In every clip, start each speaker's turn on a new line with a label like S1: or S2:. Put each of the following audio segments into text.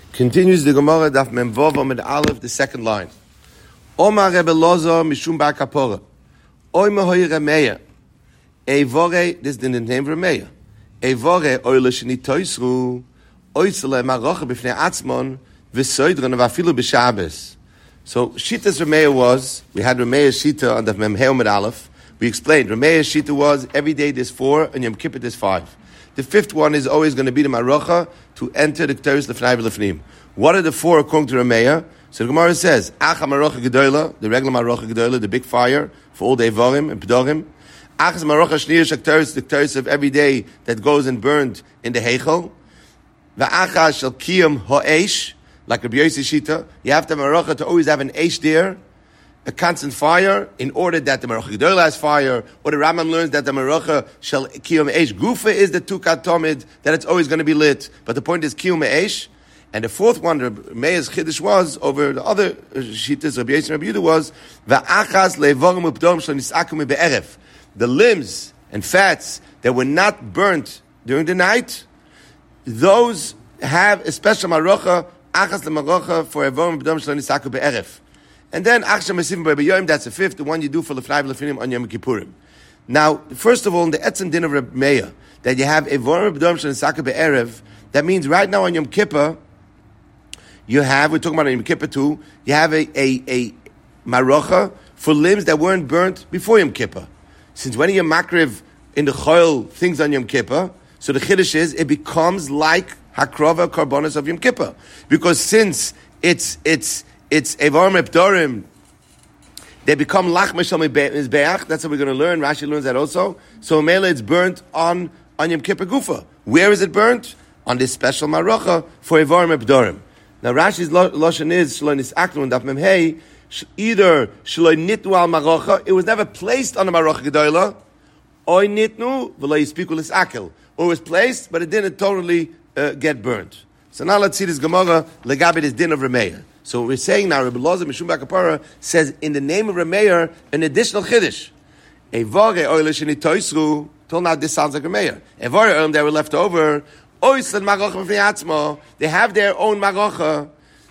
S1: Continues the Gemara Daf Mem Vav Amud Aleph, the second line. Omar Rebbe Lozo Mishum Bar Kapora. Oy Mehoy Remeya. Evore, this is the name of Remeya. Evore Oyle Sheni Toisru. Oysele Marocha B'fnei Atzmon V'soidron V'afilu B'Shabbos. So Shita's Remeya was, we had Remeya's Shita on Daf Mem Hey Amud Aleph. We explained Remeya's Shita was every day there's 4 and Yom Kippur there's 5. The 5th one is always going to be the Marocha to enter the Ketores Lefnai V'Lefnim. What are the 4 according to Remeya? So the Gemara says, Acha Marocha Gedola, the regular Marocha Gedola, the big fire for all the Evorim and Pedorim. Achas Marocha Shnir Shakteris, the Ketores of every day that goes and burned in the Heichel. Va'acha Shel Kiyam Ho'esh, like Rabbi Yossi Shita, you have to have Marocha to always have an Eish there, a constant fire, in order that the Marocha Gedola has fire, or the Rambam learns that the Marocha Shel Kiyam Eish Gufa is the Tukat Tomid, that it's always going to be lit. But the point is Kiyam Eish. And the 4th one, Meir's Chiddush was, over the other Shittas, Rabbi Yossi and Rabbi Yehuda was, Va'achas le'evorim u'pdorim shelo nisaku mi'be'erev. The limbs and fats that were not burnt during the night, those have a special Marocha, Achas le'marocha for evorim u'pdorim shelo nisaku be'erev. And then Achshem Mesivim B'Yom, that's the 5th, the one you do for Lefnai V'Lefnim on Yom Kippurim. Now, first of all, in the Etzem Din of Reb Meir, that you have evorim u'pdorim shelo nisaku be'erev, that means right now on Yom Kippur, you have, we're talking about Yom Kippur too, you have a marocha for limbs that weren't burnt before Yom Kippur. Since when you makriv in the choil things on Yom Kippur, so the chiddush is, it becomes like hakrova karbonos of Yom Kippur. Because since it's evarim epdorim, they become lach meshal mizbeach, that's what we're going to learn, Rashi learns that also. So mele it's burnt on Yom Kippur gufa. Where is it burnt? On this special marocha for evarim epdorim. Now Rashi's lashon is shloi nisaknu and daf mem hey, either shloi nitnu al marocha, it was never placed on the marocha gedola, oy nitnu v'lo yispiku lisakel, or it was placed but it didn't totally get burnt. So now let's see this Gemara legabe this din of Remeir. So we're saying now Rebbe Loza Mishum Bar Kapara says in the name of Remeir an additional chiddush. Evare oyle sheni toisru. Till now this sounds like Remeir. Evare oyle that were left over. They have their own marocha,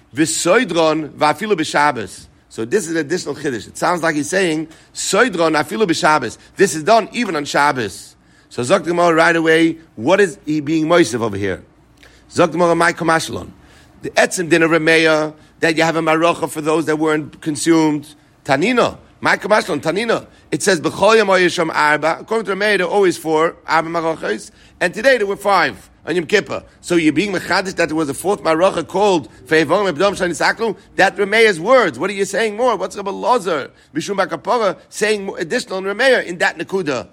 S1: v'soidron v'afilu b'Shabbos. So this is an additional chiddush. It sounds like he's saying soidron afilu b'Shabbos. This is done even on Shabbos. So Zok Gemara right away. What is he being moisev over here? Zok Gemara my kamashalon. The etzem din of Remeya that you have a marocha for those that weren't consumed. Tanina. My kamashalon Tanina. It says b'chol yom yisham arba. According to Remeya, there are always 4 arba marochas, and today there were 5. On Yom Kippur. So you're being mechadish that there was a 4th marocha called Fe'evorim Ebdom Shani Saklu. That Remeya's words. What are you saying more? What's Rebbe Lozer Mishum Bar Kapara saying more additional in Remeya in that nekuda?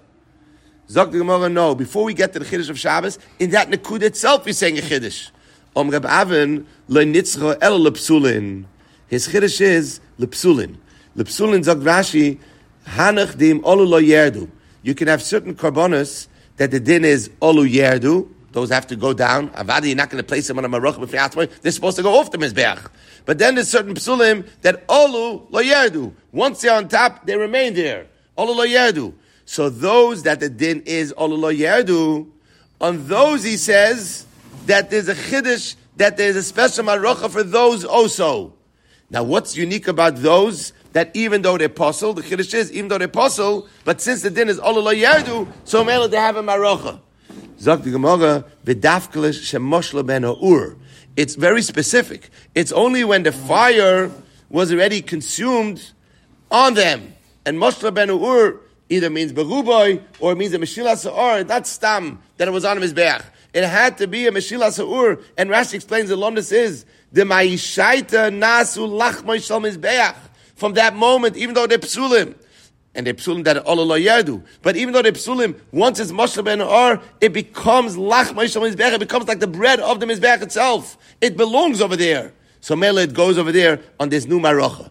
S1: Zok the Gemara, no. Before we get to the chiddush of Shabbos, in that nekuda itself, he's saying a chiddush. Reb Avin lo nitzcha el lepsulin. His chiddush is lepsulin. Lepsulin zok Rashi hanach dim olu lo yerdu. You can have certain karbonos that the din is olu yerdu. Those have to go down. Avadi, you're not going to place them on a marocha b'fnei atzmai. They're supposed to go off the mizbeach. But then there's certain psulim that olu lo yerdu. Once they're on top, they remain there. Olu lo yerdu. So those that the din is olu lo yerdu, on those he says that there's a chiddush, that there's a special marocha for those also. Now what's unique about those? That even though they're posel, the chiddush is, even though they're posel, but since the din is olu lo yerdu, so mele they have a marocha. Zok the Gemara, v'dafkelish shemoshla ben ha'ur. It's very specific. It's only when the fire was already consumed on them. And moshla ben ha'ur either means beruboy or it means a meshila sa'ur. That's stam, that it was on his beach. It had to be a meshila sa'ur. And Rashi explains the lomnus is, the ma'ishaita nasu lachmai shal mizbeach. From that moment, even though they're psulim, and they psulim that all lo yerdu. But even though they psulim, once it's moshe ben or, it becomes lach ma'ishal mizbeach. It becomes like the bread of the mizbeach itself. It belongs over there. So mele it goes over there on this new marocha.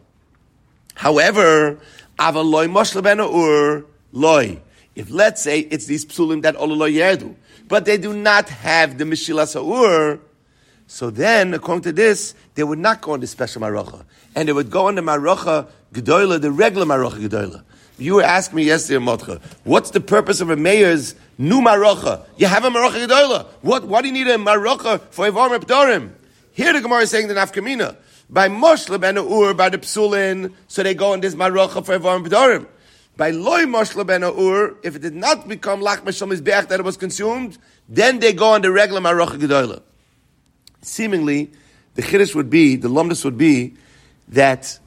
S1: However, aval loy moshe ben or loy. If let's say it's these psulim that all lo yerdu, but they do not have the mishila sa'ur, so then according to this, they would not go on the special marocha, and they would go on the marocha gedola, the regular marocha gedola. You were asking me yesterday, Motcha, what's the purpose of a mayor's new marocha? You have a marocha gedola. What do you need a marocha for Evarim Epdorim? Here the Gemara is saying the nafkamina. By Moshla ben Ur, by the Psulin, so they go on this Marocha for Evarim B'Dorim. By Loi Moshla ben Ur, if it did not become Lach Meshal Mizbeach that it was consumed, then they go on the regular Marocha Gedoyla. Seemingly, the Chiddush would be, the Lumdus would be, that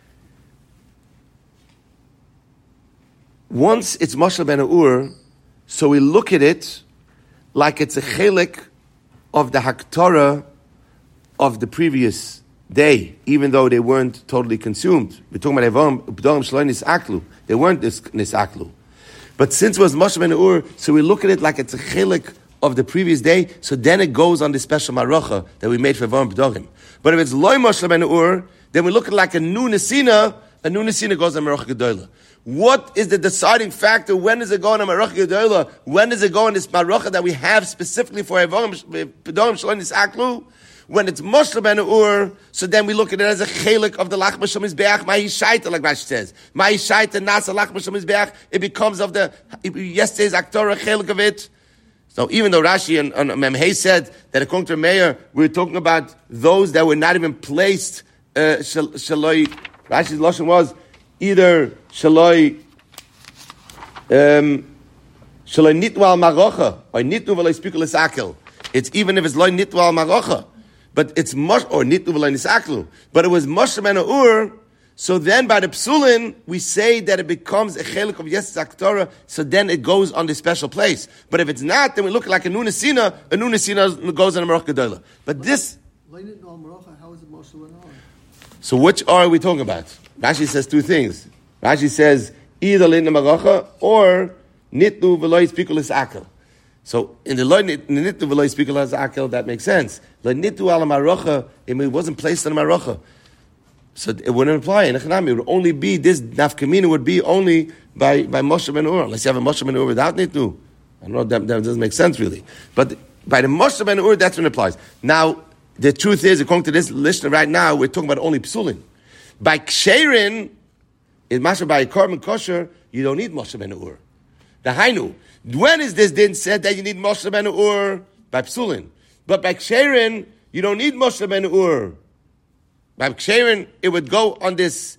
S1: once it's Moshla ben Ur, so we look at it like it's a chelik of the Haktorah of the previous day, even though they weren't totally consumed. We're talking about Evarim Shloi Nisaklu. They weren't Nisaklu. But since it was Moshe ben Ur, so we look at it like it's a chelik of the previous day, so then it goes on the special Marocha that we made for Evarim B'Dorim. But if it's Loi Moshe ben Ur, then we look at it like a new Nesina goes on Marocha Gedoyla. What is the deciding factor? When does it go on a Marocha Gedoyla? When does it go on this Marocha that we have specifically for Evarim B'Dorim Shloi Nisaklu? When it's Moshe ben Ur, so then we look at it as a chelik of the Lach Meshal Mizbeach, Mahi Shaita, like Rashi says. Mahi Shaita, Nasa Lach Meshal Mizbeach, it becomes of the, yesterday's Aktorah, chelik of it. So even though Rashi and Memhei said that according to Meir, we're talking about those that were not even placed, Shaloi, Rashi's Lashon was either Shaloi Nitwa al Marocha, or Nitnu v'loi Spikul Esakel. It's even if it's Loi Nitwa al Marocha. But it's Mosh or Nitnu v'lo Nisaklu. But it was Moshe ben Ur. So then by the Psulin, we say that it becomes a chelik of Yes Zaktorah, so then it goes on the special place. But if it's not, then we look like a Nunesina goes on a Marocha Gedoyla. But this...
S2: How is it Moshe ben Ur?
S1: So which are we talking about? Rashi says two things. Rashi says, either Lein Marocha or Nitnu v'lo Spikul Esakel. So in the Nitnu v'lo Spikul Esakel, that makes sense. The Nitnu al Marocha, it wasn't placed on a Marocha. So it wouldn't apply in Echanami. It would only be, this nafkamina would be only by Moshe ben Ur. Unless you have a Moshe ben Ur without Nitnu. I don't know, that doesn't make sense really. But by the Moshe ben Ur, that's when it applies. Now, the truth is, according to this list right now, we're talking about only Psulin. By Ksherin, in Masha by Korban Kosher, you don't need Moshe ben Ur. The Hainu. When is this din said that you need Moshe ben Ur? By Psulin. But by Ksherin, you don't need Moshe ben Ur. By Ksherin, it would go on this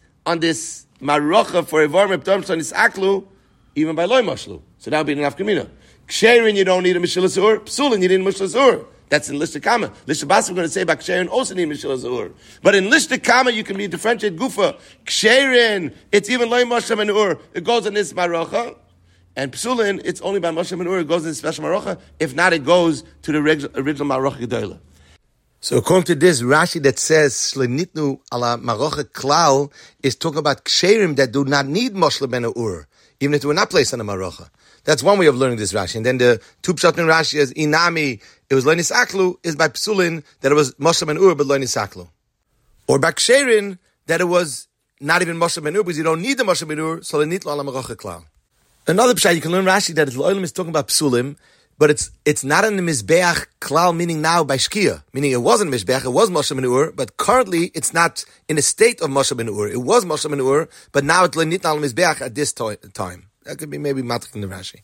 S1: Marocha for Evarim B'Dorim Shloi Nisaklu, even by Loi Moshlu. So that would be an nafkamina. Ksherin, you don't need a Meshilas Ur. Psulin, you need a Meshilas Ur. That's in Lishta Kama. Lishta Bas, we're going to say by Ksherin also need Meshilas Ur. But in Lishta Kama, you can be differentiate Gufa. Ksherin, it's even Loi Moshe ben Ur. It goes on this Marocha. And Psulin, it's only by Moshe ben Ur. It goes in the special Marocha. If not, it goes to the original Marocha Gedoyla. So according to this, Rashi that says Shlenitnu ala Marocha Klal is talking about Ksherim that do not need Moshe ben Ur, even if they were not placed on a Marocha. That's one way of learning this Rashi. And then the two pshat in Rashi is Inami, it was Lo Nisaklu, is by Psulin that it was Moshe ben Ur but Lo Nisaklu. Or by Ksherin that it was not even Moshe ben Ur because you don't need the Moshe ben Ur, so Shlenitnu ala Marocha Klal. Another pshat, you can learn Rashi that the Olam is talking about Psulim, but it's not in the Mizbeach Klal, meaning now by Shkia. Meaning it wasn't Mizbeach, it was Moshe ben Ur, but currently it's not in a state of Moshe ben Ur. It was Moshe ben Ur, but now it's Lenit al Mizbeach at this time. That could be maybe Matrik in the Rashi.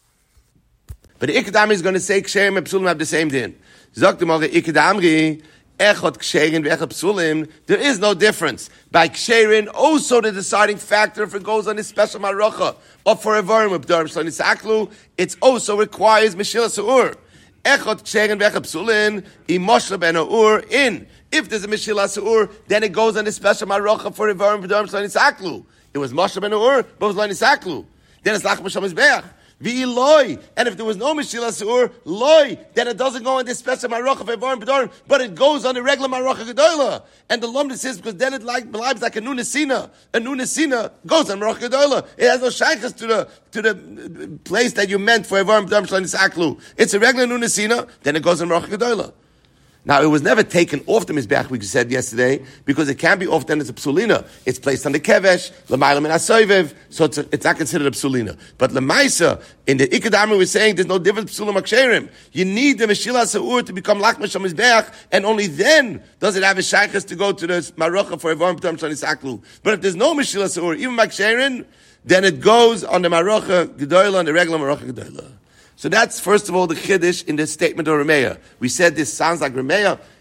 S1: But the Ikadamri is going to say Ksherim and Psulim have the same din. Zok the Moreh Ikadamri, Echot Ksherin ve'echot Psulim, there is no difference. By Ksherin, also the deciding factor if it goes on this special Marocha, or for Evarim B'Dorim Shloi Nisaklu, it also requires Meshilas Ur. Echot Ksherin ve'echot Psulim, Moshe ben Ur in. If there's a Meshilas Ur, then it goes on this special Marocha for Evarim B'Dorim Shloi Nisaklu. It was Moshe ben Ur, but it was Shloi Nisaklu. Then it's Lach Meshal Mizbeach. V'iloi, and if there was no Meshilas Ur, loi, then it doesn't go on this special Marocha for Evarim B'Dorim, but it goes on the regular Marocha Gedoyla. And the Lumdus says, because then it like a Nunesina. A Nunesina goes on Marocha Gedoyla. It has no shaykhs to the place that you meant for Evarim B'Dorim Shloi Nisaklu. It's a regular Nunesina, then it goes on Marocha Gedoyla. Now, it was never taken off the Mizbeach, we said yesterday, because it can't be off, then it's a Psulina. It's placed on the Kevesh, L'mayla min HaSoivev, so it's not considered a Psulina. But L'maisa, in the Ikadamri, we're saying there's no difference Psulim Aksherim. You need the Meshilas Ha'ur to become Lachmash Mizbeach, and only then does it have a Shaykhs to go to the Marocha for Evarim B'Dorim Shloi Nisaklu. But if there's no Meshilas Ha'ur, even Aksherim, then it goes on the Marocha Gedoyla, on the regular Marocha Gedoyla. So that's, first of all, the Chiddush in the statement of Rameya. We said this sounds like Rameya.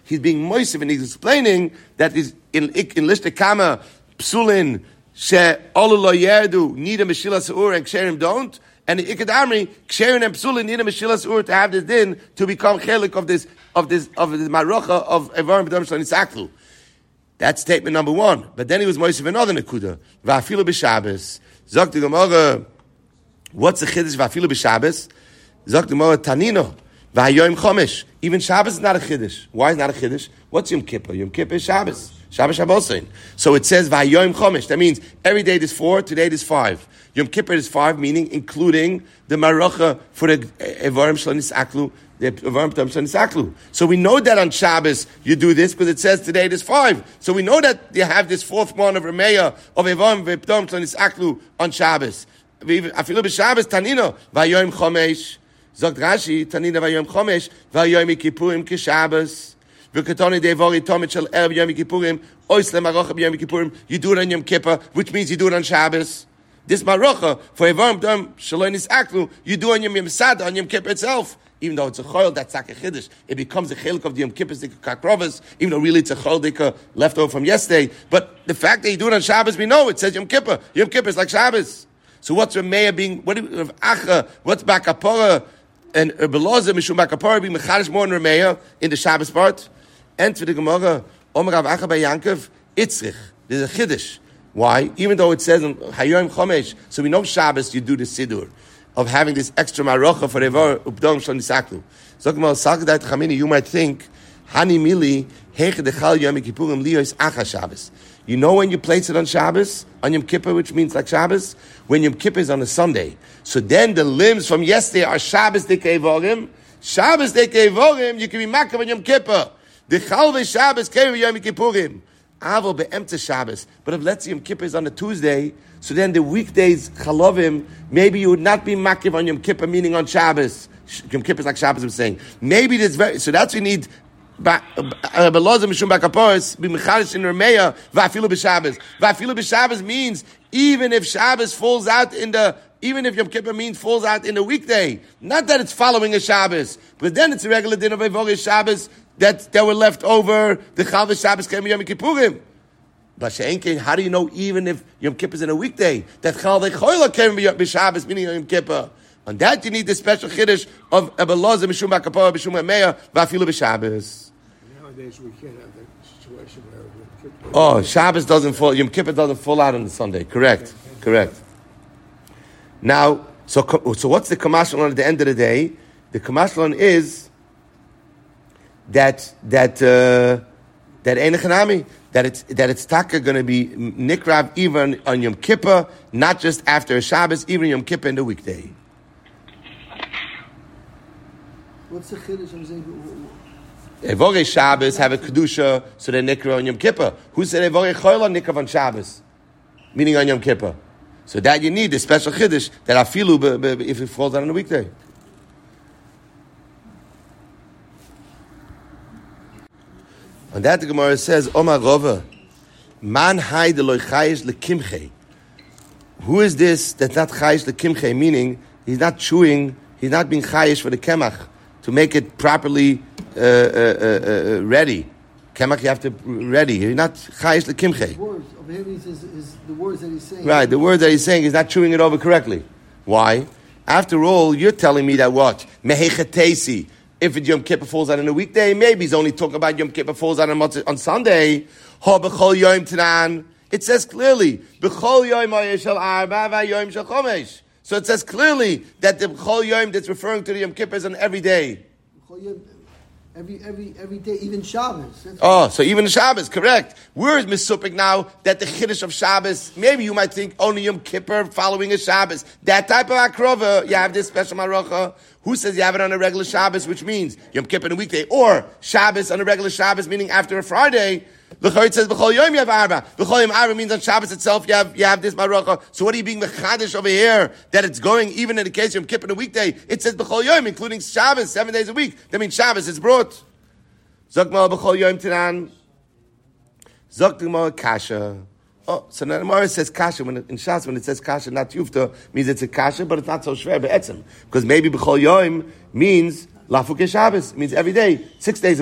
S1: he's being moisiv, and he's explaining that is in Lishte Kama, Psulin, She Olu Lo Yerdu, Nida Meshilas Ur, and Ksherim don't. And the Ikad Amri, Ksherim and Psulin, Nida Meshilas Ur, to have this din, to become chelik of this Marocha of Evarim B'dam Shalom Nisaklu. That's statement number one. But then he was moisiv another nekuda. Va'afilu b'Shabbos. Zok the Gemara, what's the chiddush va'afilu b'Shabbos? Zok the Gemara, Tanino. Va'hayoyim chomesh. Even Shabbos is not a chiddush. Why is it not a chiddush? What's Yom Kippur? Yom Kippur is Shabbos. Shabbos Shabbosin. So it says va'hayoyim chomesh. That means every day there's 4, today there's 5. Yom Kippur is 5, meaning including the Marocha for the Evarim Shalom Nisaklu. So we know that on Shabbos you do this because it says today it is 5. So we know that you have this 4th one of Remeah of Evarim V'Ptom Shlonis Aklu on Shabbos. Afilu b'Shabbos Tanino V'Hayoyim Chomesh. Zogt Rashi Tanino V'Hayoyim Chomesh V'Hayoyim Kippurim K'Shabbos V'Katoni Devori Tomit Shel Erev Yom Kippurim Ois LeMarocha B'Yom Kippurim. You do it on Yom Kippur, which means you do it on Shabbos. This Marocha for Evarim V'Ptom Shlonis Aklu you do on Yom Sada on Yom Kippur itself. Even though it's a chol, that's like a chiddush. It becomes a chelik of the Yom Kippur kakrovas, even though really it's a chol left over from yesterday. But the fact that you do it on Shabbos, we know it says Yom Kippur. Yom Kippur is like Shabbos. So what's Remeah being? What's Bakapora and Beloza Mishum Bakapora being mechadish more in Remeah in the Shabbos part? Enter the Gemara. Omer Rav Acha by Yankov Itzrich. There's a chiddush. Why? Even though it says in Hayoim Chomesh, so we know Shabbos you do the Siddur of having this extra marocha for Evar Ubdom Shon Nisaklu. So Sagdat Chamini, you might think, Hani Mili, Hech Dechal Yom Kippurim Liyos Acha Shabbos. You know when you place it on Shabbos, on Yom Kippur, which means like Shabbos, when Yom Kippur is on a Sunday. So then the limbs from yesterday are Shabbos Dekei Vorim. Shabbos Dekei Vorim, you can be Makav on Yom Kippur. Dechal Ve Shabbos Kei Yom Kippurim. Avol be'emtze Shabbos. But if let's say Yom Kippur is on a Tuesday, so then the weekdays Chalovim, maybe you would not be makiv on Yom Kippur, meaning on Shabbos. Yom Kippur is like Shabbos, I'm saying. Maybe this so that's we need Beloza Mishum Bakaporis be mechadish in Remeah va'afilu b'Shabbos. Va'afilu b'Shabbos means even if Shabbos falls out even if Yom Kippur falls out in the weekday, not that it's following a Shabbos, but then it's a regular din of Evoris Shabbos that were left over the Chalva Shabbos came Yom Kippurim. But how do you know even if Yom Kippur is in a weekday that Chalva Choyla came Shabbos meaning Yom Kippur? On that you need the special chiddush of Ebeloza Mishum Bakapor Mishum Remeah va'afilu b'Shabbos.
S2: Nowadays we can't have that situation where Yom Kippur.
S1: Oh, Shabbos doesn't fall. Yom Kippur doesn't fall out on the Sunday. Correct. Now, so what's the kamashlan at the end of the day? The kamashlan is that Einachanami, that it's taka going to be nikrav even on Yom Kippur, not just after a Shabbos, even Yom Kippur in the weekday.
S2: What's the chiddush? I'm saying.
S1: Evorei Shabbos have a kedusha, so they're nikra on Yom Kippur. Who said Evorei Choyla nikrav on Shabbos, meaning on Yom Kippur? So that you need the special chiddush that afilu if it falls out on a weekday. On that the Gemara says, Omar Rova, Man hay de loy chayish lekimche. Who is this that's not chayish lekimche? Meaning, he's not chewing, he's not being chayish for the kemach to make it properly ready. Kemach you have to ready. You're not chayish lekimche.
S2: Words over here is the words that he's saying.
S1: Right, the word that he's saying is not chewing it over correctly. Why? After all, you're telling me that what? Mehechetesi. If Yom Kippur falls out on a weekday, maybe he's only talking about Yom Kippur falls out on Sunday. It says clearly, so it says clearly that the B'chol Yom that's referring to the Yom Kippur is on every day.
S2: Every day, even Shabbos.
S1: So even the Shabbos, correct. Where is Misupik now that the Chiddush of Shabbos, maybe you might think only Yom Kippur following a Shabbos. That type of Akrova, you have this special Marocha. Who says you have it on a regular Shabbos, which means Yom Kippur on a weekday, or Shabbos on a regular Shabbos, meaning after a Friday? L'chayit says B'chol Yom you have Arba. B'chol Yom Arba means on Shabbos itself you have this Marocha. So what are you being mechadish over here that it's going even in the case of Yom Kippur on a weekday? It says B'chol Yom, including Shabbos, 7 days a week. That means Shabbos is brought. Zokmal B'chol Yom Tinan. Zok Kasha. Oh, so now the Gemara says kasha in Shas when it says kasha, not yufta, means it's a kasha, but it's not so shver be'etzem. Because maybe b'chol yoim means lafuke Shabbos, means every day, 6 days a week.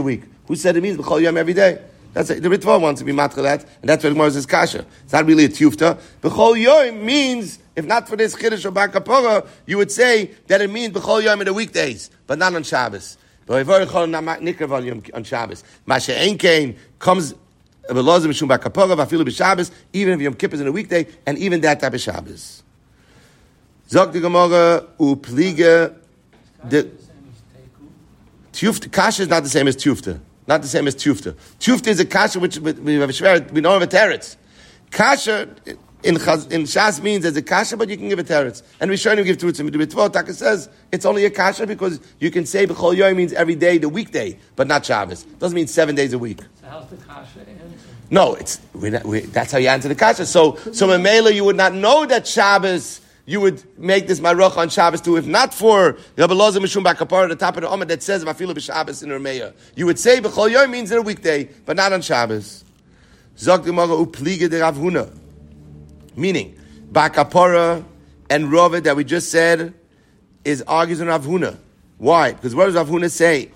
S1: Who said it means b'chol yom every day? That's it. The Ritva wants to be matcha that, and that's what the Gemara says kasha. It's not really a tiyufta. B'chol yom means, if not for this chiddush or bar kapora, you would say that it means b'chol yom in the weekdays, but not on Shabbos. But on Shabbos. Masha Enkein comes belozim mishum bar kapora v'afilu b'Shabbos, even if Yom Kippur is in a weekday, and even that type of Shabbos. Zog the Gemara upliga the tiyufta kasha is not the same as tiyufta. Not the same as tiyufta. Tiyufta is a kasha which we have a shver. We don't have a teretz. Kasha in Shas means as a kasha, but you can give a teretz. And we show him give teretz. And the Ritva Taka says it's only a kasha because you can say b'chol yom means every day, the weekday, but not Shabbos. Doesn't mean 7 days a week.
S3: So how's the kasha answer?
S1: No, that's how you answer the kasha. So in Mela you would not know that Shabbos. You would make this marach on Shabbos too, if not for Rabbi Loza Mishum Bakapar at the top of the Omer that says Vafilu b'Shabbos in Rameya. You would say b'chol yom means in a weekday, but not on Shabbos. Zog the Gemara upliga de Rav Huna, meaning Bakapara and Rava that we just said is argues on Rav Huna. Why? Because what does Rav Huna say?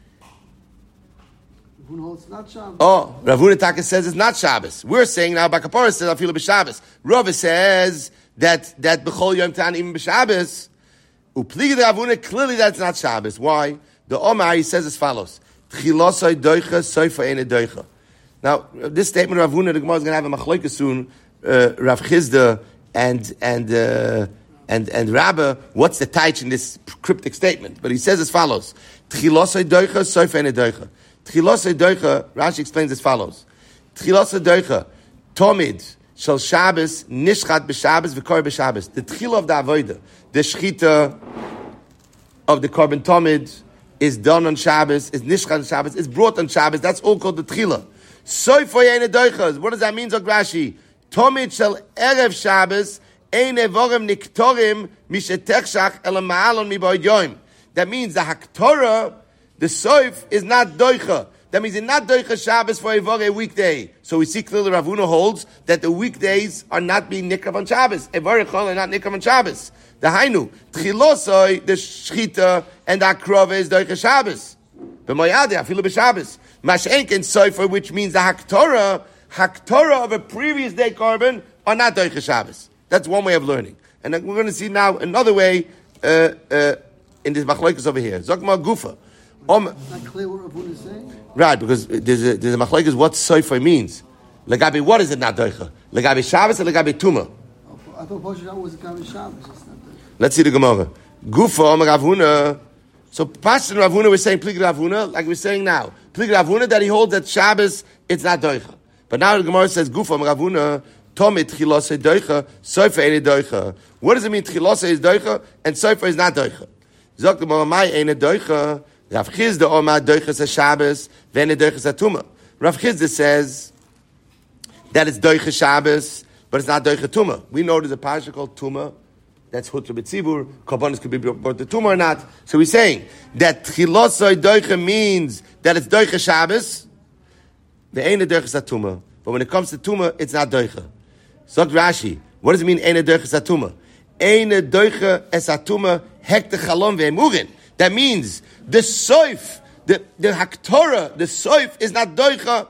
S2: Rav Huna holds not Shabbos.
S1: Oh, Rav Huna Taka says it's not Shabbos. We're saying now Bakapara says Vafilu b'Shabbos. Rava says that b'chol yom tan even b'Shabbos, upliga de Rav Huna, clearly that's not Shabbos. Why? The Omar, he says as follows: Tchilosay doicha, soifa ene doicha. Now, this statement of Rav Huna, the Gemara is going to have a machlokes soon. Rav Chizda and Rabba, what's the taich in this cryptic statement? But he says as follows: Tchilosay doicha, soifa ene doicha. Tchilosay doicha, Rashi explains as follows: Tchilosay doicha, tomid. Shal Shabbos, Nishchat b'Shabbos, v'kor b'Shabbos. The tchila of the avodah, the shchita of the korban tomid is done on Shabbos, is Nishchat on Shabbos, is brought on Shabbos. That's all called the tchila. Soifoy eine doichas. What does that mean, Zog Rashi? Tomid shal erev Shabbos, ein evorem niktorim, mishetechshach el ma'alon miboid yoim. That means the haktorah, the soif, is not doicha. That means it's not doicha Shabbos for a weekday. So we see clearly Rav Huna holds that the weekdays are not being nikrav on Shabbos. Evarechol are not nikrav on Shabbos. The hainu tchilosoi, the shchita and the akrova is doicha Shabbos. B'moyade afilu b'Shabbos. Mashenken soifer, which means the haktorah of a previous day korban are not doicha Shabbos. That's one way of learning. And then we're going to see now another way in this machlokes over here. Zokma gufa.
S2: Not clear what Rav Huna is saying?
S1: Right, because there's a machlokes what soifer means. Legabe, what is it not doicha? Legabe Shabbos or legabe Tuma?
S2: I thought Poshet was a Gabi Shabbos. It's not doicha.
S1: Let's see the Gemara. Gufa Omer Rav Huna. So Pastor Rav Huna, we're saying Plig Rav Huna, like we're saying now. Plig Rav Huna, that he holds that Shabbos, it's not doicha. But now the Gemara says Gufa Omer Rav Huna, Tomit Tchilosei doicha, soifer ene doicha. What does it mean Tchilosei is doicha and soifer is not doicha? Zok the Gemara, Mai ene doicha. Rav Chizda Omar doichas a Shabbos, v'ene doichas a Tuma. Rav Chizda says that it's doichas Shabbos, but it's not doichas Tuma. We know there's a parasha called Tuma, that's Hutra B'tzibur, Korbanos could be brought to Tuma or not. So he's saying that Tchilosoi doicha means that it's doichas Shabbos, v'ene doichas a Tuma. But when it comes to Tuma, it's not doicha. Zok Rashi, what does it mean, ene doichas a Tuma? Ene doicha es a Tuma, hekte chalom ve'emurin. That means the soif, the haktorah, the soif is not doicha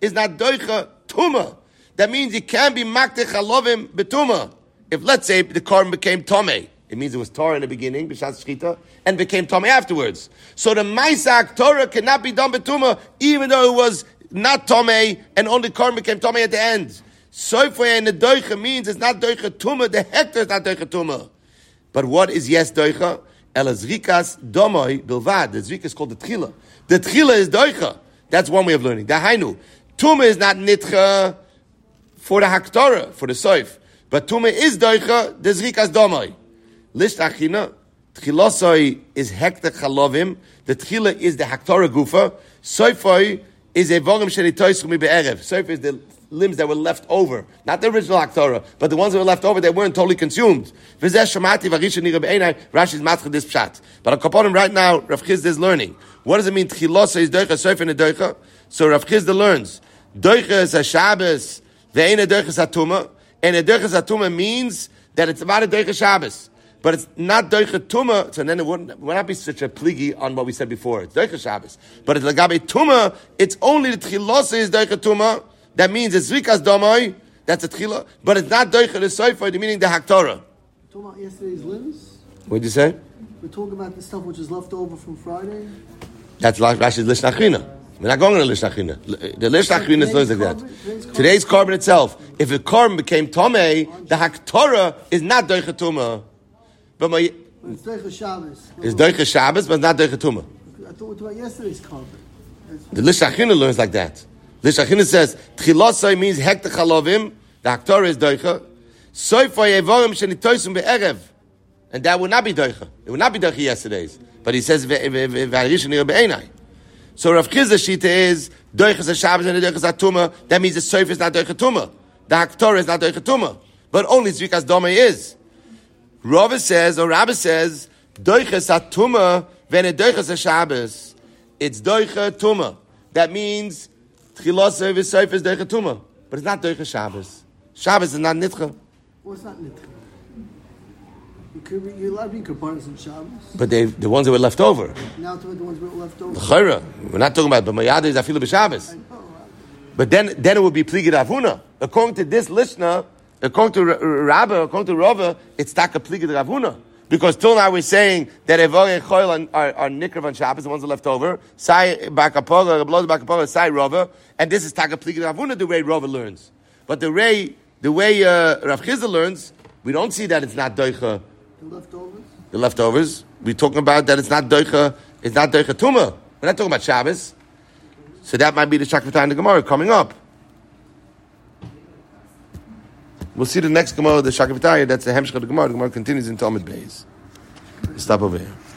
S1: tuma. That means it can be makte chalovim betuma. If let's say the korban became tomei, it means it was Torah in the beginning, b'shas shchita, and became tomei afterwards. So the maisa haktorah cannot be done betuma, even though it was not tomei and only korban became tomei at the end. Soif and the doicha means it's not doicha tuma. The hektar is not doicha tuma. But what is yes doicha? Elazrikas domoy bilvad. The zrika is called the tchila. The tchila is doicha. That's one way of learning. The hainu. Tuma is not nitcha for the haktorah, for the soif. But tuma is doicha, the zrikas domoy. Lisht achina. Tchilosoi is hekta chalovim. The tchila is the haktorah gufa. Soifoi is a vorim shenitoischu mi be'erev. Soif is the limbs that were left over. Not the original Haktorah, but the ones that were left over that weren't totally consumed. Rashi is matcha this pshat. But Akaponim right now, Rav Chizda is learning. What does it mean? Tchilosa is doicha, soif and a doicha. So Rav Chizda learns. Doicha is a Shabbos, ve'ein a doicha satuma. And a doicha satuma means that it's about a doicha Shabbos. but it's not doicha tuma, so then it would not be such a pligi on what we said before. It's doicha Shabbos. But it's lagabe tuma, it's only the tchilose is doicha tuma. That means it's rikas domoi, that's a tchila, but it's not doicha the soifa, meaning the haktorah.
S3: We're talking about yesterday's limbs?
S1: What did you say?
S3: We're talking about the stuff which is left over from Friday?
S1: That's Rashi's Lishna Achrina. We're not going to the Lishna Achrina. The Lishna Achrina is like that. Today's carbon itself, if the carbon became Tomei, the Haktorah is not Doicha Tumah. But
S3: it's Doicha Shabbos.
S1: It's Doicha Shabbos, but it's not Doicha Tumah.
S3: I thought we were talking about yesterday's carbon.
S1: The Lishna Achrina learns like that. Lishna Achrina says, Tchilosai means Hekta Chalovim, the Haktorah is Doicha. Soifai Evorim Shenitoisum Be'erev. And that would not be Doicha. It would not be Doicha yesterday's. But he says, so Rav Chizda Shita is, Doichas HaShabbos and Doichas HaTumah, that means the Soif is not Doicha Tumah. The Haktorah is not Doicha Tumah. But only Zrikas Domei is. Rabbi says, Doichas HaTumah, when it Doichas HaShabbos, it's Doicha Tumah. That means, Tchilos Soif is Doicha Tumah. But it's not Doicha Shabbos. Shabbos is not Nitcha.
S3: Well, it's not Nitcha. You're allowed to be Karbanos on Shabbos.
S1: But the ones that were left over.
S3: Now to the ones that were left over.
S1: L'chayra. We're not talking about, but Mayada is Afilu B'Shabbos. But then it would be Pligid Ravuna. According to this Lishna, according to Rabba, according to Rava, it's Taka Pligid Ravuna. Because till now we're saying that Evorei Choyl are Nikrav on Shabbos, the ones that are left over. Sai Bakapora, Rabloz Bakapora, Sai Rava. And this is Taka Pligid Ravuna, the way Rava learns. But the way Rav Chizda learns, we don't see that it's not Doicha. The leftovers. We're talking about that it's not doicha tumah. We're not talking about Shabbos. So that might be the Shakvatah in the Gemara coming up. We'll see the next Gemara, the Shakvatah. That's the Hemshech of the Gemara. The Gemara continues in Talmud Beis. Stop over here.